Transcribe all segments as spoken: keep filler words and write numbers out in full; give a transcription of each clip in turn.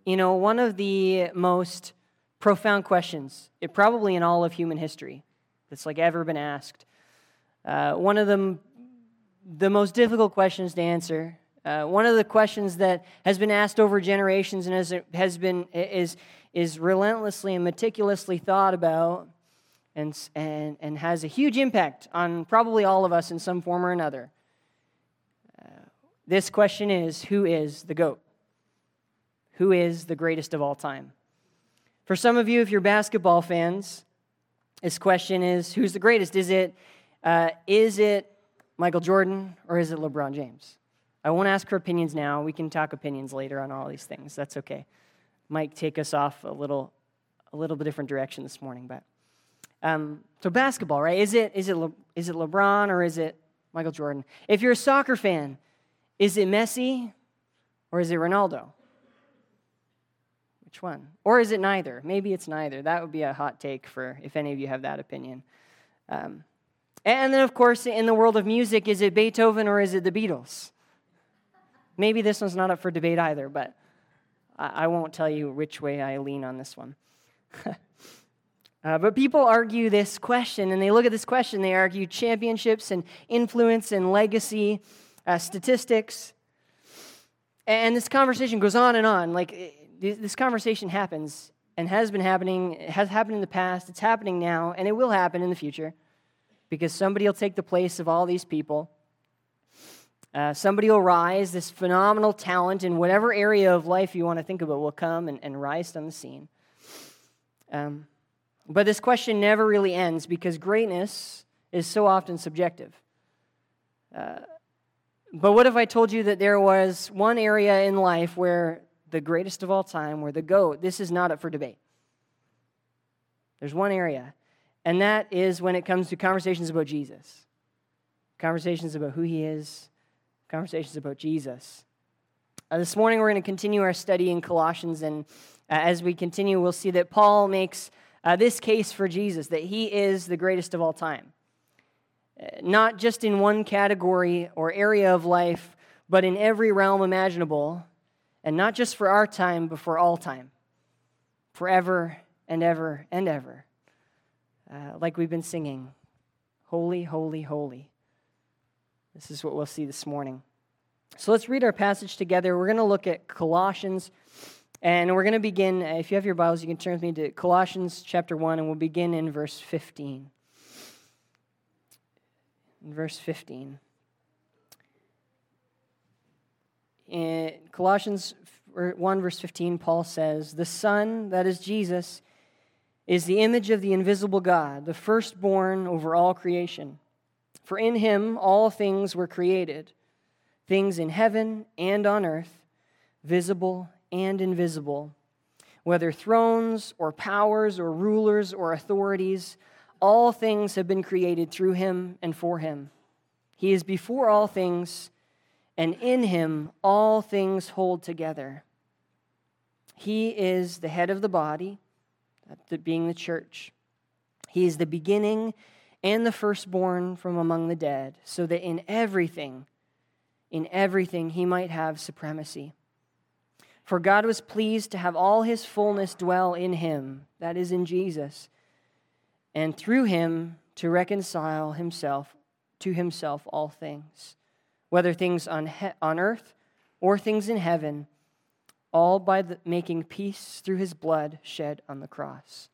you know, one of the most profound questions, it probably in all of human history, that's like ever been asked. Uh, one of them, the most difficult questions to answer. Uh, one of the questions that has been asked over generations and has has been is is relentlessly and meticulously thought about, and and and has a huge impact on probably all of us in some form or another. Uh, this question is: who is the GOAT? Who is the greatest of all time? For some of you, if you're basketball fans, this question is: who's the greatest? Is it uh, is it Michael Jordan or is it LeBron James? I won't ask for opinions now. We can talk opinions later on all these things. That's okay. Might take us off a little, a little bit different direction this morning, but um, so basketball, right? Is it is it Le, is it LeBron or is it Michael Jordan? If you're a soccer fan, is it Messi or is it Ronaldo? Which one? Or is it neither? Maybe it's neither. That would be a hot take for if any of you have that opinion. Um, and then, of course, in the world of music, is it Beethoven or is it the Beatles? Maybe this one's not up for debate either, but I won't tell you which way I lean on this one. uh, but people argue this question, and they look at this question, they argue championships and influence and legacy, uh, statistics, and this conversation goes on and on. Like, this conversation happens and has been happening, it has happened in the past, it's happening now, and it will happen in the future, because somebody will take the place of all these people. Uh, somebody will rise, this phenomenal talent in whatever area of life you want to think about will come and, and rise on the scene. Um, but this question never really ends because greatness is so often subjective. Uh, but what if I told you that there was one area in life where the greatest of all time, where the GOAT, this is not up for debate. There's one area, and that is when it comes to conversations about Jesus. Conversations about who he is, conversations about Jesus. Uh, this morning we're going to continue our study in Colossians, and uh, as we continue, we'll see that Paul makes uh, this case for Jesus, that he is the greatest of all time. Uh, not just in one category or area of life, but in every realm imaginable, and not just for our time, but for all time, forever and ever and ever. Uh, like we've been singing, holy, holy, holy. This is what we'll see this morning. So let's read our passage together. We're going to look at Colossians, and we're going to begin, if you have your Bibles, you can turn with me to Colossians chapter one, and we'll begin in verse fifteen. In verse fifteen. In Colossians one, verse fifteen, Paul says, "The Son, that is Jesus, is the image of the invisible God, the firstborn over all creation. For in him all things were created, things in heaven and on earth, visible and invisible, whether thrones or powers or rulers or authorities, all things have been created through him and for him. He is before all things, and in him all things hold together. He is the head of the body, that being the church. He is the beginning and the firstborn from among the dead, so that in everything, in everything he might have supremacy. For God was pleased to have all his fullness dwell in him, that is in Jesus, and through him to reconcile himself to himself all things, whether things on he- on earth or things in heaven, all by the, making peace through his blood shed on the cross."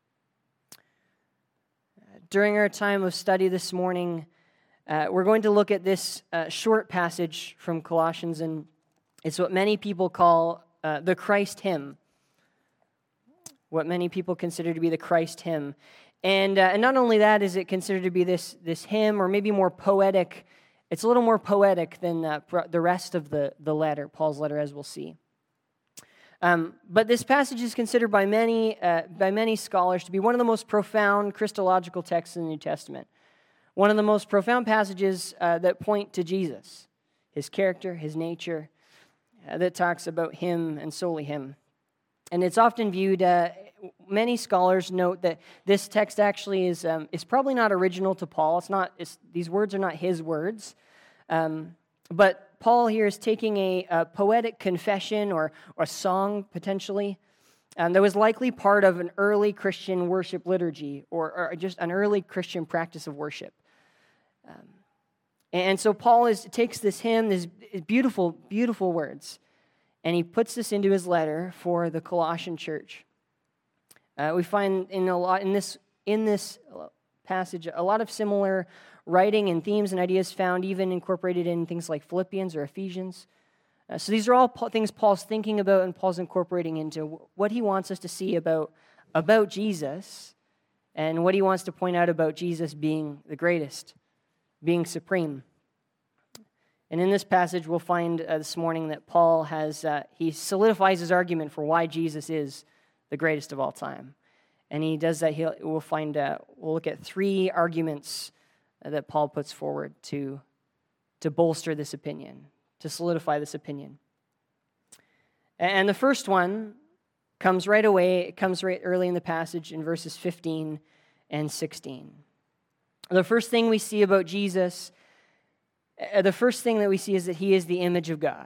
During our time of study this morning, uh, we're going to look at this uh, short passage from Colossians, and it's what many people call uh, the Christ hymn, what many people consider to be the Christ hymn. And, uh, and not only that is it considered to be this, this hymn, or maybe more poetic, it's a little more poetic than uh, the rest of the, the letter, Paul's letter, as we'll see. Um, but this passage is considered by many uh, by many scholars to be one of the most profound Christological texts in the New Testament. One of the most profound passages uh, that point to Jesus, his character, his nature, uh, that talks about him and solely him. And it's often viewed, uh, many scholars note that this text actually is um, is probably not original to Paul. It's not, it's, these words are not his words. Um, but Paul here is taking a, a poetic confession or, or a song, potentially, um, that was likely part of an early Christian worship liturgy or, or just an early Christian practice of worship. Um, and so Paul is, takes this hymn, these beautiful, beautiful words, and he puts this into his letter for the Colossian church. Uh, we find in a lot in this in this passage a lot of similar writing and themes and ideas found even incorporated in things like Philippians or Ephesians. Uh, so these are all Paul, things Paul's thinking about and Paul's incorporating into what he wants us to see about, about Jesus and what he wants to point out about Jesus being the greatest, being supreme. And in this passage, we'll find uh, this morning that Paul has, uh, he solidifies his argument for why Jesus is the greatest of all time. And he does that, he'll, we'll find, uh, we'll look at three arguments that Paul puts forward to, to bolster this opinion, to solidify this opinion. And the first one comes right away, it comes right early in the passage in verses fifteen and sixteen. The first thing we see about Jesus, the first thing that we see is that he is the image of God.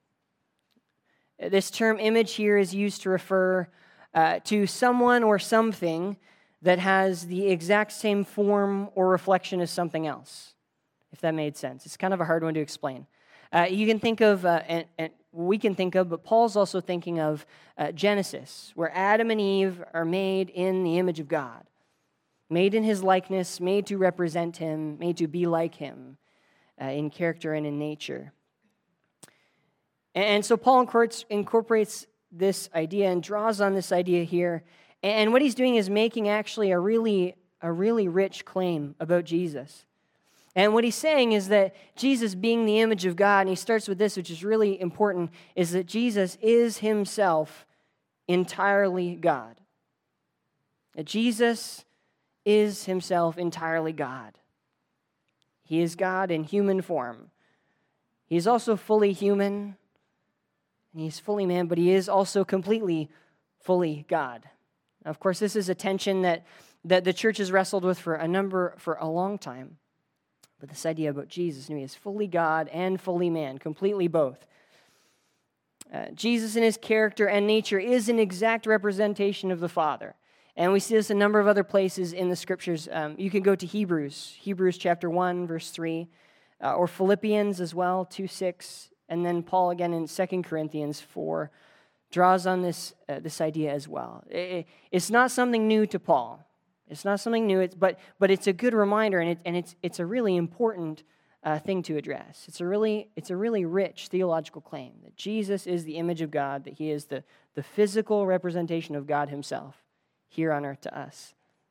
This term image here is used to refer uh, to someone or something that has the exact same form or reflection as something else, if that made sense. It's kind of a hard one to explain. Uh, you can think of, uh, and, and we can think of, but Paul's also thinking of uh, Genesis, where Adam and Eve are made in the image of God, made in his likeness, made to represent him, made to be like him uh, in character and in nature. And, and so Paul incorporates, incorporates this idea and draws on this idea here. And what he's doing is making actually a really, a really rich claim about Jesus. And what he's saying is that Jesus being the image of God, and he starts with this, which is really important, is that Jesus is himself entirely God. That Jesus is himself entirely God. He is God in human form. He is also fully human, and he's fully man, but he is also completely, fully God. Of course, this is a tension that, that the church has wrestled with for a number, for a long time. But this idea about Jesus, he is fully God and fully man, completely both. Uh, Jesus in his character and nature is an exact representation of the Father. And we see this a number of other places in the Scriptures. Um, you can go to Hebrews, Hebrews chapter one, verse three, uh, or Philippians as well, two six, and then Paul again in Second Corinthians four, draws on this uh, this idea as well. It, it's not something new to Paul. It's not something new, it's, but but it's a good reminder, and it, and it's it's a really important uh, thing to address. It's a really it's a really rich theological claim that Jesus is the image of God, that he is the the physical representation of God himself here on earth to us.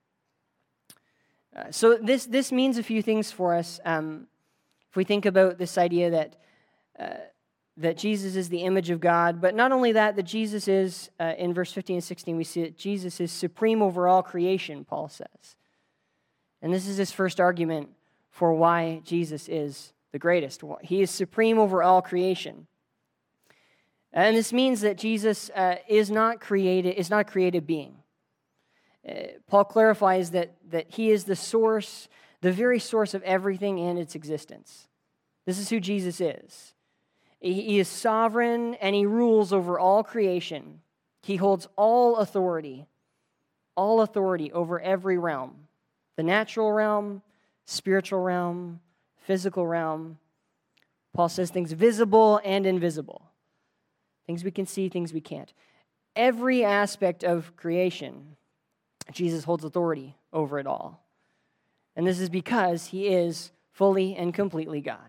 Uh, so this this means a few things for us. Um, if we think about this idea that. Uh, that Jesus is the image of God, but not only that, that Jesus is, uh, in verse fifteen and sixteen, we see that Jesus is supreme over all creation, Paul says. And this is his first argument for why Jesus is the greatest. He is supreme over all creation. And this means that Jesus uh, is not created, is not a created being. Uh, Paul clarifies that, that he is the source, the very source of everything and its existence. This is who Jesus is. He is sovereign and he rules over all creation. He holds all authority, all authority over every realm. The natural realm, spiritual realm, physical realm. Paul says things visible and invisible. Things we can see, things we can't. Every aspect of creation, Jesus holds authority over it all. And this is because he is fully and completely God.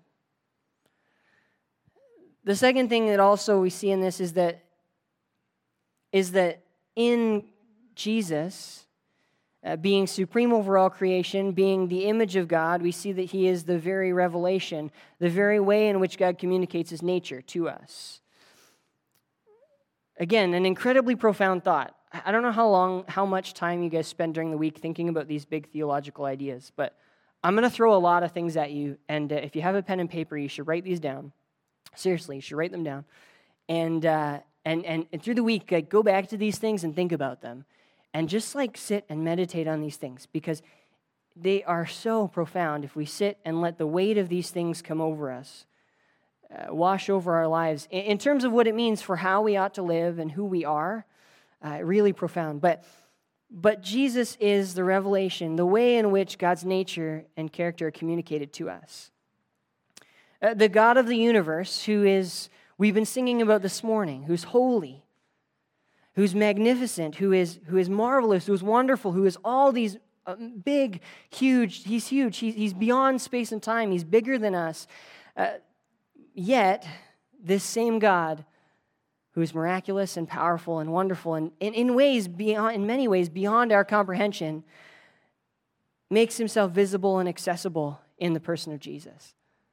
The second thing that also we see in this is that is that in Jesus, uh, being supreme over all creation, being the image of God, we see that he is the very revelation, the very way in which God communicates his nature to us. Again, an incredibly profound thought. I don't know how long, how much time you guys spend during the week thinking about these big theological ideas, but I'm going to throw a lot of things at you, and uh, if you have a pen and paper, you should write these down. Seriously, you should write them down. And uh, and, and and through the week, like, go back to these things and think about them. And just like sit and meditate on these things, because they are so profound if we sit and let the weight of these things come over us. uh, wash over our lives in, in terms of what it means for how we ought to live and who we are. Uh, really profound. But, but Jesus is the revelation, the way in which God's nature and character are communicated to us. Uh, the God of the universe, who is, we've been singing about this morning, who's holy, who's magnificent, who is, who is marvelous, who is wonderful, who is all these uh, big, huge, he's huge, he's, he's beyond space and time, he's bigger than us. Uh, yet, this same God, who is miraculous and powerful and wonderful, and, and in ways beyond, in many ways beyond our comprehension, makes himself visible and accessible in the person of Jesus.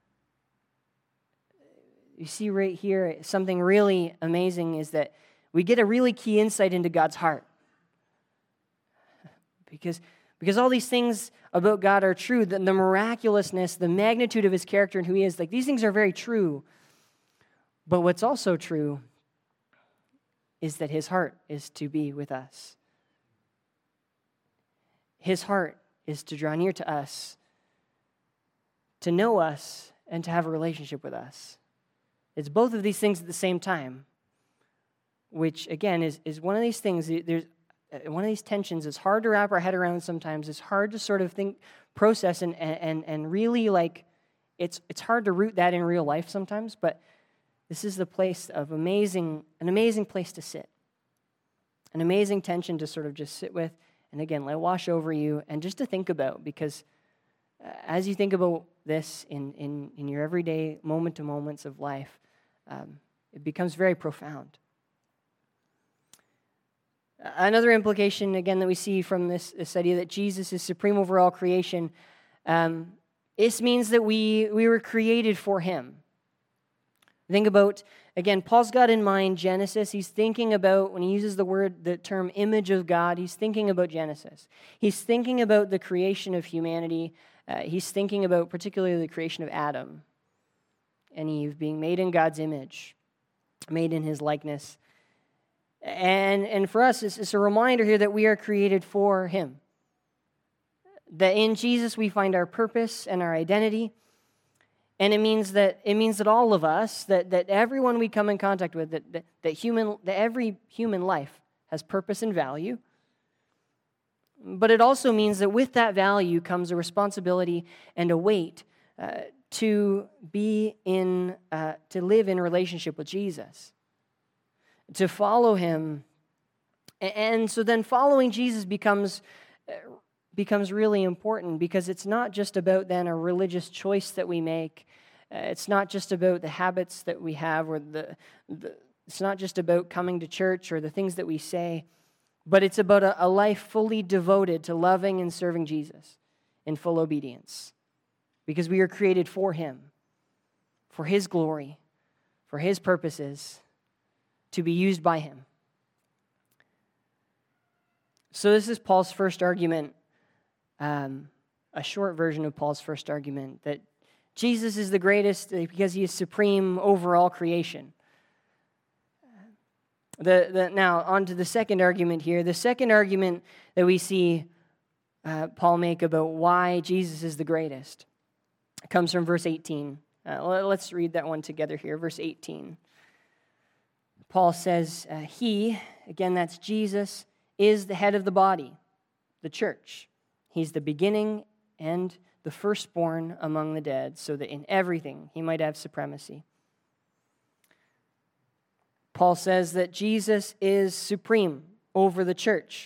You see right here, something really amazing is that we get a really key insight into God's heart. Because, because all these things about God are true, the, the miraculousness, the magnitude of his character and who he is, like these things are very true. But what's also true is that his heart is to be with us. His heart is to draw near to us, to know us, and to have a relationship with us. It's both of these things at the same time, which, again, is, is one of these things, there's one of these tensions. It's hard to wrap our head around sometimes. It's hard to sort of think, process, and, and, and really, like, it's, it's hard to root that in real life sometimes, but this is the place of amazing, an amazing place to sit. An amazing tension to sort of just sit with, and again, let it wash over you, and just to think about, because uh, as you think about this in, in, in your everyday moment-to-moments of life, um, it becomes very profound. Another implication, again, that we see from this, this idea that Jesus is supreme over all creation, um, this means that we, we were created for him. Think about, again, Paul's got in mind Genesis. He's thinking about, when he uses the word, the term image of God, he's thinking about Genesis. He's thinking about the creation of humanity. Uh, he's thinking about particularly the creation of Adam and Eve being made in God's image, made in his likeness. And, and for us, it's, it's a reminder here that we are created for him. That in Jesus we find our purpose and our identity. And it means that it means that all of us, that, that everyone we come in contact with, that, that, that human, that every human life has purpose and value. But it also means that with that value comes a responsibility and a weight uh, to be in, uh, to live in relationship with Jesus, to follow him. And so then following Jesus becomes becomes really important, because it's not just about then a religious choice that we make. Uh, it's not just about the habits that we have, or the, the it's not just about coming to church or the things that we say, but it's about a, a life fully devoted to loving and serving Jesus in full obedience, because we are created for him, for his glory, for his purposes, to be used by him. So this is Paul's first argument, um, a short version of Paul's first argument, that Jesus is the greatest because he is supreme over all creation. The, the, now, on to the second argument here. The second argument that we see uh, Paul make about why Jesus is the greatest comes from verse eighteen. Uh, let's read that one together here, verse eighteen. Paul says, uh, he, again, that's Jesus, is the head of the body, the church. He's the beginning and the firstborn among the dead, so that in everything he might have supremacy. Paul says that Jesus is supreme over the church.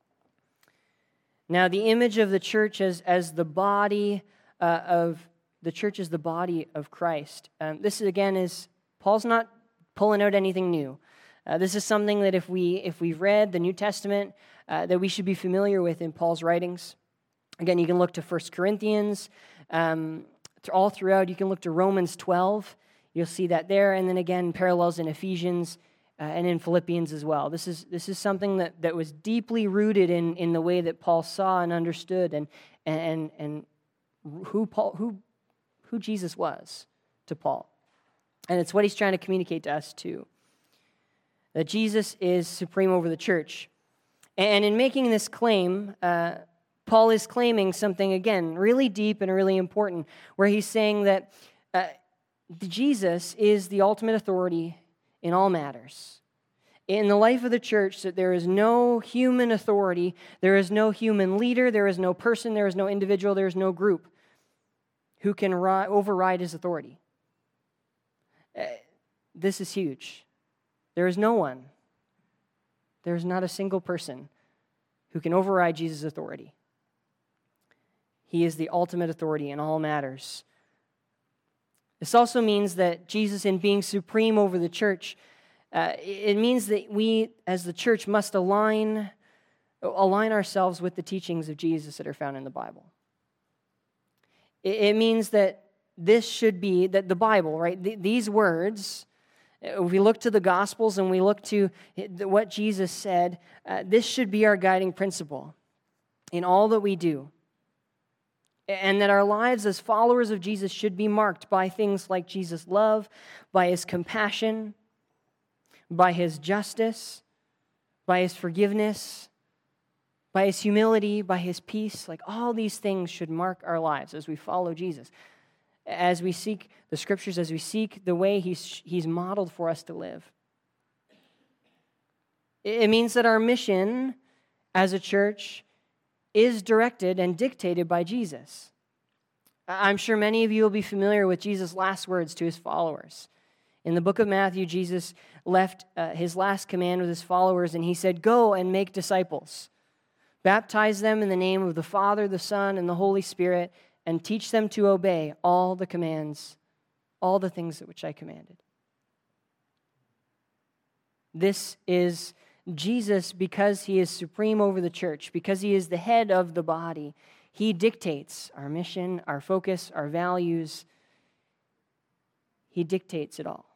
Now, the image of the church as, as the body uh, of, the church is the body of Christ. Um, this, again, is, Paul's not pulling out anything new. Uh, this is something that if, we, if we've read the New Testament, uh, that we should be familiar with in Paul's writings. Again, you can look to First Corinthians, um, all throughout. You can look to Romans twelve. You'll see that there, and then again, parallels in Ephesians uh, and in Philippians as well. This is this is something that, that was deeply rooted in, in the way that Paul saw and understood, and and and who Paul who who Jesus was to Paul, and it's what he's trying to communicate to us too. That Jesus is supreme over the church, and in making this claim, uh, Paul is claiming something again really deep and really important, where he's saying that. Uh, Jesus is the ultimate authority in all matters. In the life of the church, that there is no human authority, there is no human leader, there is no person, there is no individual, there is no group who can ri- override his authority. Uh, this is huge. There is no one. There is not a single person who can override Jesus' authority. He is the ultimate authority in all matters. This also means that Jesus, in being supreme over the church, uh, it means that we, as the church, must align, align ourselves with the teachings of Jesus that are found in the Bible. It, it means that this should be, that the Bible, right, th- these words, if we look to the Gospels and we look to what Jesus said, uh, this should be our guiding principle in all that we do. And that our lives as followers of Jesus should be marked by things like Jesus' love, by his compassion, by his justice, by his forgiveness, by his humility, by his peace. Like all these things should mark our lives as we follow Jesus, as we seek the Scriptures, as we seek the way he's, he's modeled for us to live. It means that our mission as a church is directed and dictated by Jesus. I'm sure many of you will be familiar with Jesus' last words to his followers. In the book of Matthew, Jesus left uh, his last command with his followers, and he said, "Go and make disciples. Baptize them in the name of the Father, the Son, and the Holy Spirit, and teach them to obey all the commands, all the things which I commanded." This is Jesus, because he is supreme over the church, because he is the head of the body. He dictates our mission, our focus, our values. He dictates it all.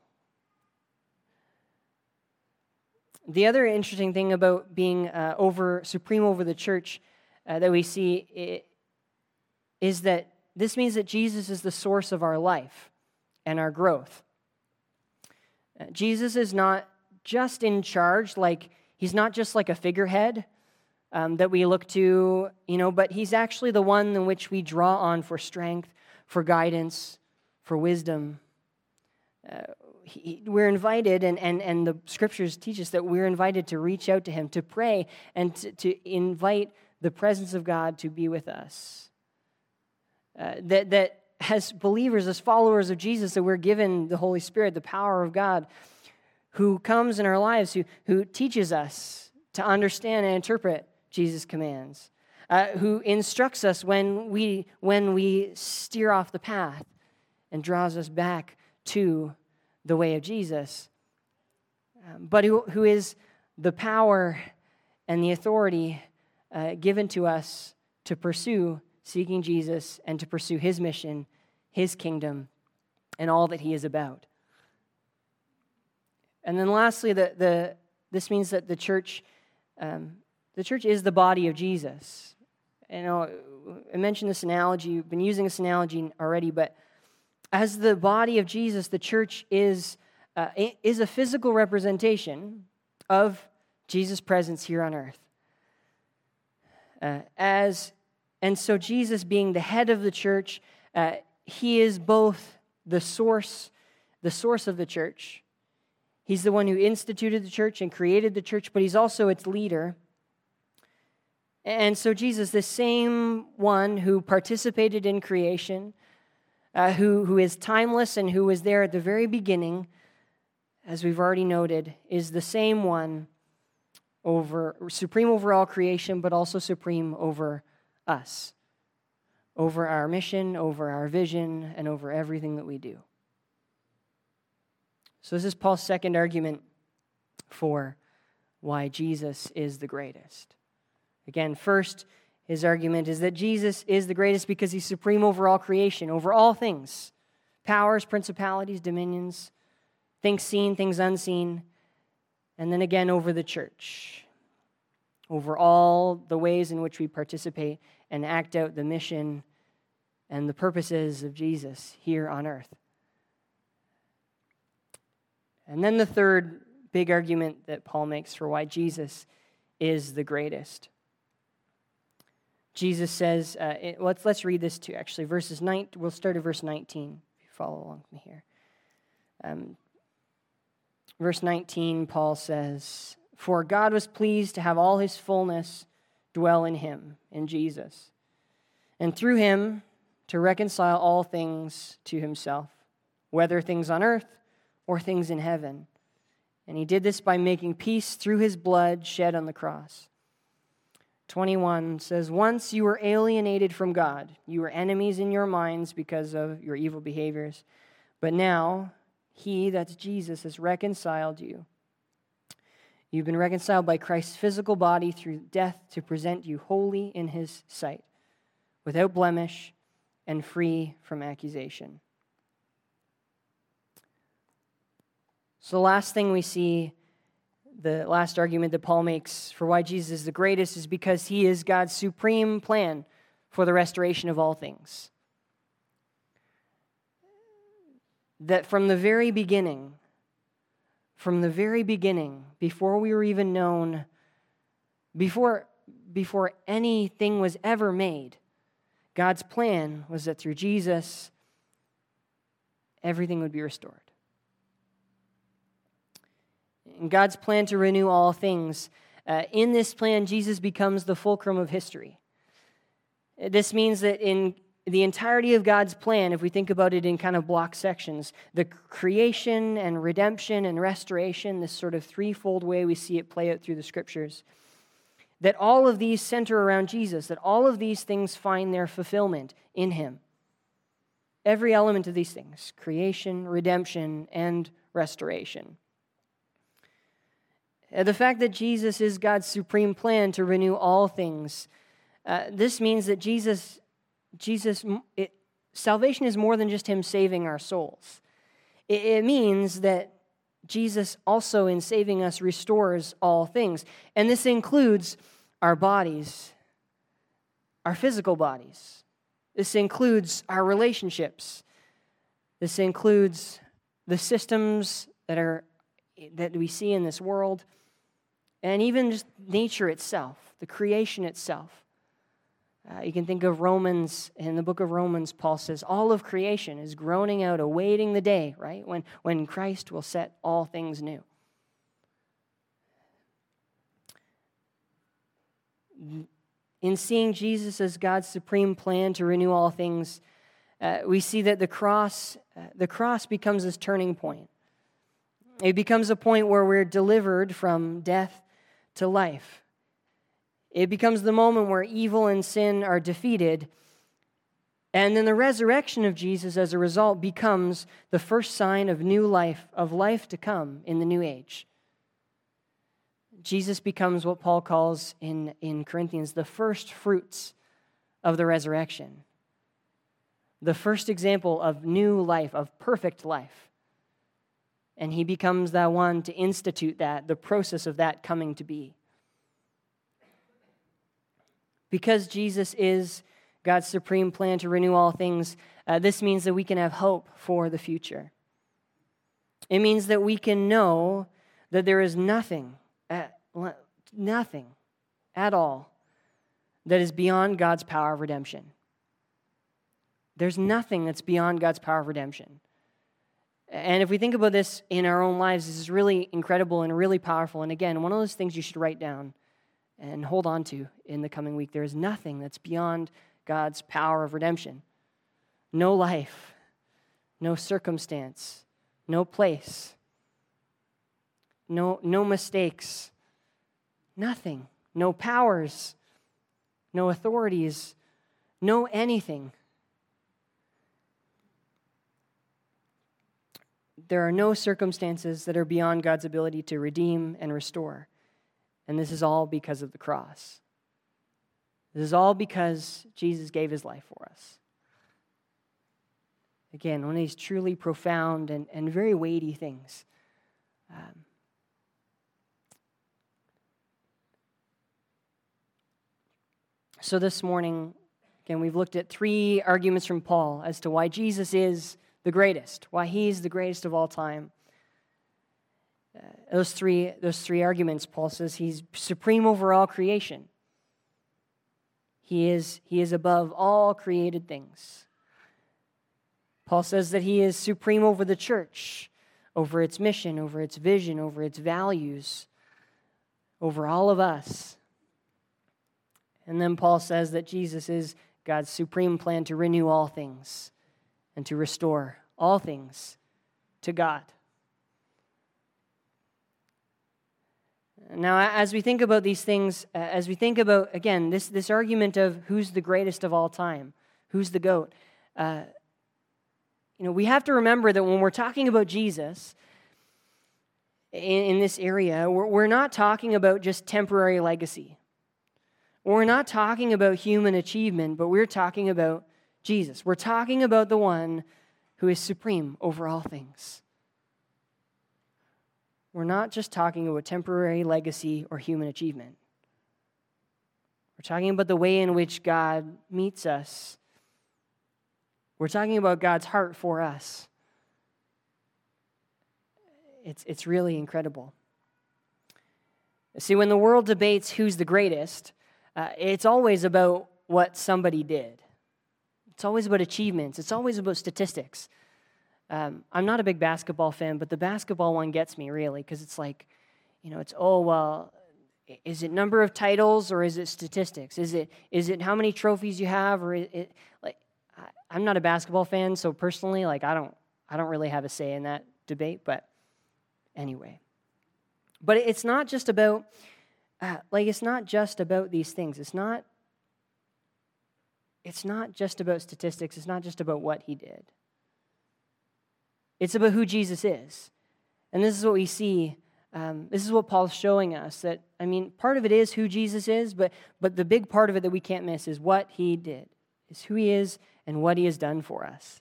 The other interesting thing about being uh, over supreme over the church uh, that we see is that this means that Jesus is the source of our life and our growth. Uh, Jesus is not just in charge, like he's not just like a figurehead um, that we look to, you know, but he's actually the one in which we draw on for strength, for guidance, for wisdom. Uh, he, we're invited, and, and, and the Scriptures teach us that we're invited to reach out to him, to pray, and to, to invite the presence of God to be with us. Uh, that, that as believers, as followers of Jesus, that we're given the Holy Spirit, the power of God, who comes in our lives, who, who teaches us to understand and interpret Jesus' commands, uh, who instructs us when we, when we steer off the path and draws us back to the way of Jesus, um, but who, who is the power and the authority uh, given to us to pursue seeking Jesus and to pursue his mission, his kingdom, and all that he is about. And then lastly, the, the this means that the church, um, the church is the body of Jesus. You know, I mentioned this analogy. We've been using this analogy already, but as the body of Jesus, the church is uh, is a physical representation of Jesus' presence here on earth. Uh, as and so, Jesus being the head of the church, uh, he is both the source, the source of the church. He's the one who instituted the church and created the church, but he's also its leader. And so Jesus, the same one who participated in creation, uh, who, who is timeless and who was there at the very beginning, as we've already noted, is the same one over supreme over all creation, but also supreme over us, over our mission, over our vision, and over everything that we do. So this is Paul's second argument for why Jesus is the greatest. Again, first, his argument is that Jesus is the greatest because he's supreme over all creation, over all things, powers, principalities, dominions, things seen, things unseen, and then again over the church, over all the ways in which we participate and act out the mission and the purposes of Jesus here on earth. And then the third big argument that Paul makes for why Jesus is the greatest. Jesus says, uh, it, let's let's read this too, actually. Verses nine, we'll start at verse nineteen, if you follow along with me here. Um, verse nineteen, Paul says, "For God was pleased to have all his fullness dwell in him," in Jesus, "and through him to reconcile all things to himself, whether things on earth or things in heaven. And he did this by making peace through his blood shed on the cross." twenty-one says, "Once you were alienated from God. You were enemies in your minds because of your evil behaviors. But now he," that's Jesus, "has reconciled you. You've been reconciled by Christ's physical body through death to present you holy in his sight, without blemish and free from accusation." So the last thing we see, the last argument that Paul makes for why Jesus is the greatest, is because he is God's supreme plan for the restoration of all things. That from the very beginning, from the very beginning, before we were even known, before, before anything was ever made, God's plan was that through Jesus, everything would be restored. In God's plan to renew all things, uh, in this plan, Jesus becomes the fulcrum of history. This means that in the entirety of God's plan, if we think about it in kind of block sections, the creation and redemption and restoration, this sort of threefold way we see it play out through the scriptures, that all of these center around Jesus, that all of these things find their fulfillment in him. Every element of these things, creation, redemption, and restoration. The fact that Jesus is God's supreme plan to renew all things, uh, this means that Jesus, Jesus, it, salvation is more than just him saving our souls. It, it means that Jesus also, in saving us, restores all things. And this includes our bodies, our physical bodies. This includes our relationships. This includes the systems that are that we see in this world, and even just nature itself, the creation itself. Uh, you can think of Romans, in the book of Romans, Paul says, all of creation is groaning out, awaiting the day, right, when, when Christ will set all things new. In seeing Jesus as God's supreme plan to renew all things, uh, we see that the cross, uh, the cross becomes this turning point. It becomes a point where we're delivered from death to life. It becomes the moment where evil and sin are defeated. And then the resurrection of Jesus, as a result, becomes the first sign of new life, of life to come in the new age. Jesus becomes what Paul calls in, in Corinthians the first fruits of the resurrection. The first example of new life, of perfect life. And he becomes that one to institute that, the process of that coming to be. Because Jesus is God's supreme plan to renew all things, uh, this means that we can have hope for the future. It means that we can know that there is nothing, at, nothing at all that is beyond God's power of redemption. There's nothing that's beyond God's power of redemption. And if we think about this in our own lives, this is really incredible and really powerful. And again, one of those things you should write down and hold on to in the coming week. There is nothing that's beyond God's power of redemption. No life, no circumstance, no place, no, no mistakes, nothing, no powers, no authorities, no anything. There are no circumstances that are beyond God's ability to redeem and restore. And this is all because of the cross. This is all because Jesus gave his life for us. Again, one of these truly profound and, and very weighty things. Um, so this morning, again, we've looked at three arguments from Paul as to why Jesus is the greatest, why he's the greatest of all time. Uh, those three, those three arguments, Paul says he's supreme over all creation. He is, he is above all created things. Paul says that he is supreme over the church, over its mission, over its vision, over its values, over all of us. And then Paul says that Jesus is God's supreme plan to renew all things and to restore all things to God. Now, as we think about these things, uh, as we think about, again, this, this argument of who's the greatest of all time, who's the GOAT, uh, you know, we have to remember that when we're talking about Jesus in, in this area, we're, we're not talking about just temporary legacy. We're not talking about human achievement, but we're talking about Jesus. We're talking about the one who is supreme over all things. We're not just talking about temporary legacy or human achievement. We're talking about the way in which God meets us. We're talking about God's heart for us. It's, it's really incredible. See, when the world debates who's the greatest, uh, it's always about what somebody did. It's always about achievements. It's always about statistics. Um, I'm not a big basketball fan, but the basketball one gets me, really, because it's like, you know, it's, oh, well, is it number of titles or is it statistics? Is it is it how many trophies you have, or is it, like, I, I'm not a basketball fan, so personally, like, I don't, I don't really have a say in that debate, but anyway. But it's not just about, uh, like, it's not just about these things. It's not, it's not just about statistics. It's not just about what he did. It's about who Jesus is. And this is what we see. Um, this is what Paul's showing us. That, I mean, part of it is who Jesus is, but, but the big part of it that we can't miss is what he did, is who he is and what he has done for us.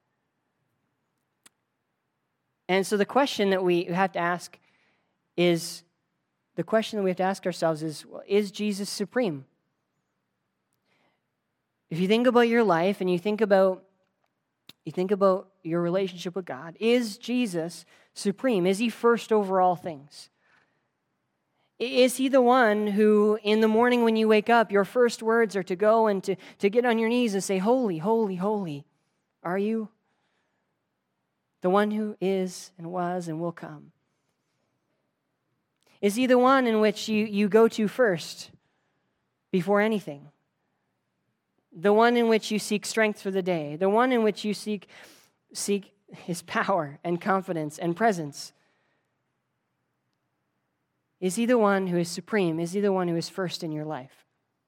And so the question that we have to ask is, the question that we have to ask ourselves is, well, is Jesus supreme? If you think about your life and you think about You think about your relationship with God. Is Jesus supreme? Is he first over all things? Is he the one who, in the morning when you wake up, your first words are to go and to, to get on your knees and say, holy, holy, holy? Are you? The one who is and was and will come. Is he the one in which you, you go to first before anything? The one in which you seek strength for the day. The one in which you seek, seek his power and confidence and presence. Is he the one who is supreme? Is he the one who is first in your life?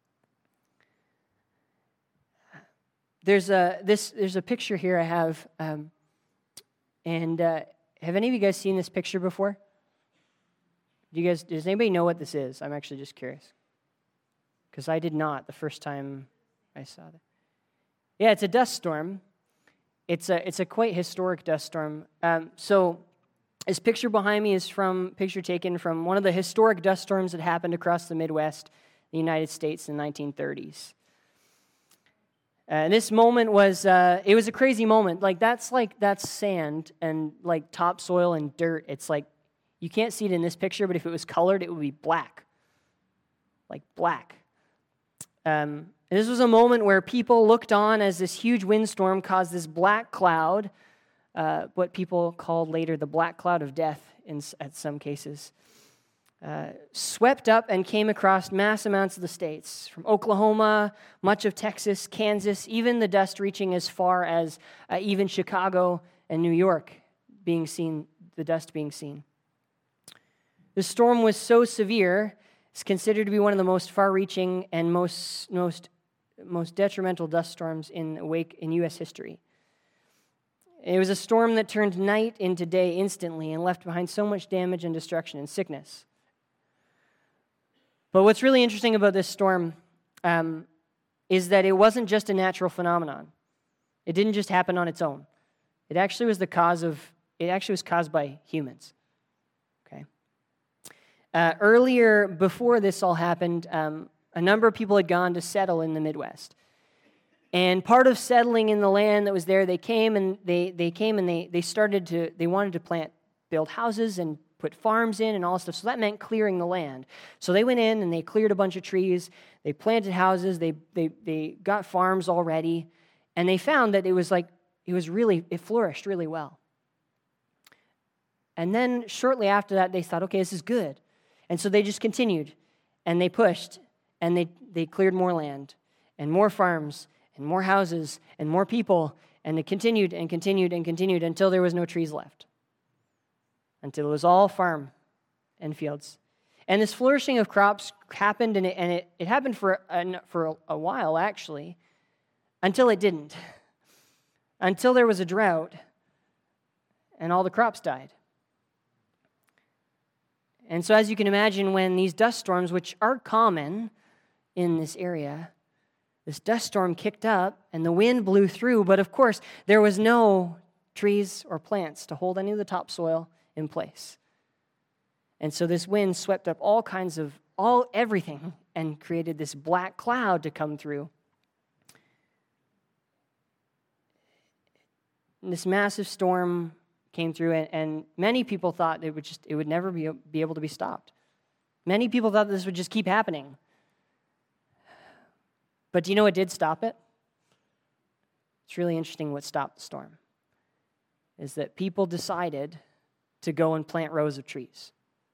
There's a this. There's a picture here I have, um, and uh, have any of you guys seen this picture before? Do you guys? Does anybody know what this is? I'm actually just curious, because I did not the first time I saw that. Yeah, it's a dust storm. It's a it's a quite historic dust storm. Um, so this picture behind me is from picture taken from one of the historic dust storms that happened across the Midwest, the United States in the nineteen thirties. Uh, and this moment was uh, it was a crazy moment. Like that's like that's sand and like topsoil and dirt. It's like you can't see it in this picture, but if it was colored, it would be black, like black. Um, And this was a moment where people looked on as this huge windstorm caused this black cloud, uh, what people called later the black cloud of death in at some cases, uh, swept up and came across mass amounts of the states, from Oklahoma, much of Texas, Kansas, even the dust reaching as far as uh, even Chicago and New York being seen, the dust being seen. The storm was so severe, it's considered to be one of the most far-reaching and most most most detrimental dust storms in wake in U S history. It was a storm that turned night into day instantly and left behind so much damage and destruction and sickness. But what's really interesting about this storm um, is that it wasn't just a natural phenomenon. It didn't just happen on its own. It actually was the cause of. It actually was caused by humans. Okay. Uh, earlier, before this all happened, um, a number of people had gone to settle in the Midwest. And part of settling in the land that was there, they came and they they came and they they started to, they wanted to plant, build houses and put farms in and all stuff. So that meant clearing the land. So they went in and they cleared a bunch of trees, they planted houses, they they they got farms all ready, and they found that it was like, it was really, it flourished really well. And then shortly after that, they thought, okay, this is good. And so they just continued, and they pushed, and they, they cleared more land, and more farms, and more houses, and more people, and they continued and continued and continued until there was no trees left, until it was all farm and fields. And this flourishing of crops happened, and it, and it, it happened for, a, for a, a while, actually, until it didn't, until there was a drought, and all the crops died. And so as you can imagine, when these dust storms, which are common in this area, this dust storm kicked up and the wind blew through, but of course, there was no trees or plants to hold any of the topsoil in place. And so this wind swept up all kinds of, all everything, and created this black cloud to come through. And this massive storm came through, and, and many people thought it would just it would never be, be able to be stopped. Many people thought this would just keep happening. But do you know what did stop it? It's really interesting what stopped the storm. Is that people decided to go and plant rows of trees.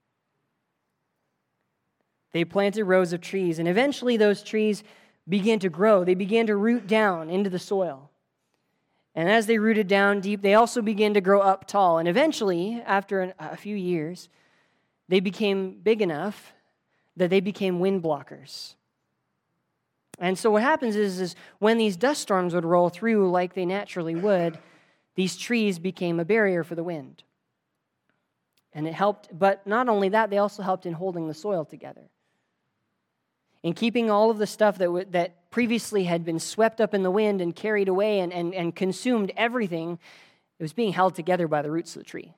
They planted rows of trees, and eventually those trees began to grow. They began to root down into the soil. And as they rooted down deep, they also began to grow up tall. And eventually, after an, a few years, they became big enough that they became wind blockers. And so what happens is, is when these dust storms would roll through like they naturally would, these trees became a barrier for the wind. And it helped, but not only that, they also helped in holding the soil together. In keeping all of the stuff that w- that previously had been swept up in the wind and carried away and, and, and consumed everything, it was being held together by the roots of the tree.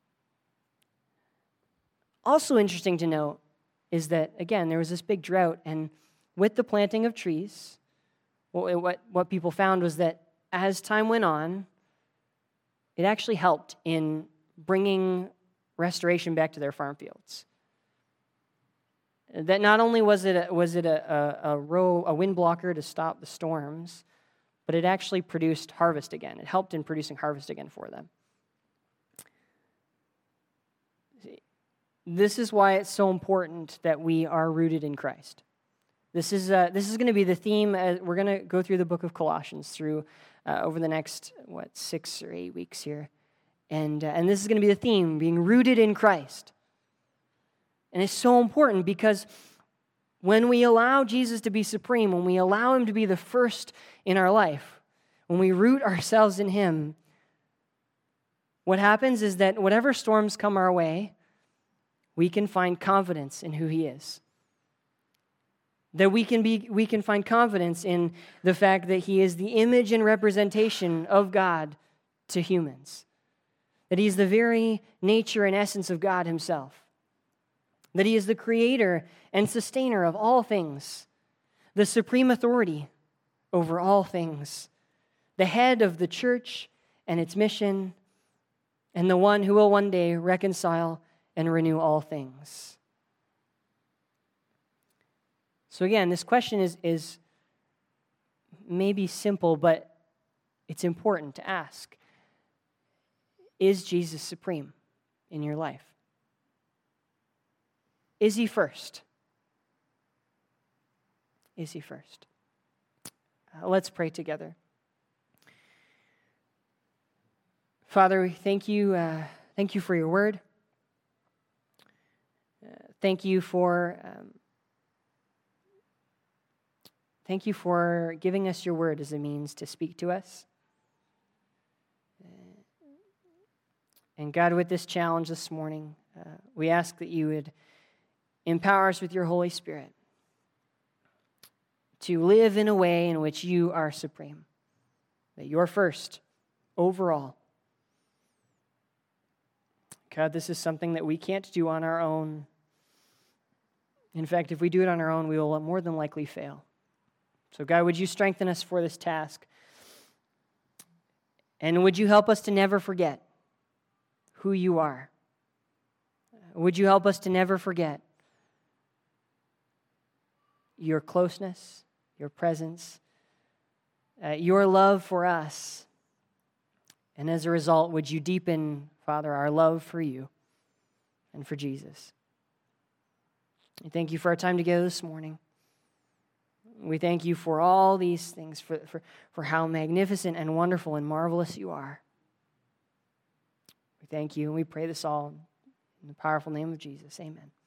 Also interesting to note is that, again, there was this big drought, and with the planting of trees, what, what, what people found was that as time went on, it actually helped in bringing restoration back to their farm fields. That not only was it a, was it a, a, a row, a wind blocker to stop the storms, but it actually produced harvest again. It helped in producing harvest again for them. This is why it's so important that we are rooted in Christ. This is uh, this is going to be the theme. As we're going to go through the book of Colossians through uh, over the next what six or eight weeks here, and uh, and this is going to be the theme: being rooted in Christ. And it's so important because when we allow Jesus to be supreme, when we allow him to be the first in our life, when we root ourselves in him, what happens is that whatever storms come our way, we can find confidence in who he is. That we can be, we can find confidence in the fact that he is the image and representation of God to humans. That he is the very nature and essence of God himself. That he is the creator and sustainer of all things, the supreme authority over all things, the head of the church and its mission, and the one who will one day reconcile and renew all things. So again, this question is, is maybe simple, but it's important to ask. Is Jesus supreme in your life? Is he first? Is he first? Uh, let's pray together. Father, we thank you, uh, thank you for your word. Uh, thank you for um, thank you for giving us your word as a means to speak to us. Uh, and God, with this challenge this morning, uh, we ask that you would empower us with your Holy Spirit to live in a way in which you are supreme, that you're first overall. God, this is something that we can't do on our own. In fact, if we do it on our own, we will more than likely fail. So God, would you strengthen us for this task? And would you help us to never forget who you are? Would you help us to never forget your closeness, your presence, uh, your love for us. And as a result, would you deepen, Father, our love for you and for Jesus. We thank you for our time together this morning. We thank you for all these things, for, for, for how magnificent and wonderful and marvelous you are. We thank you, and we pray this all in the powerful name of Jesus. Amen.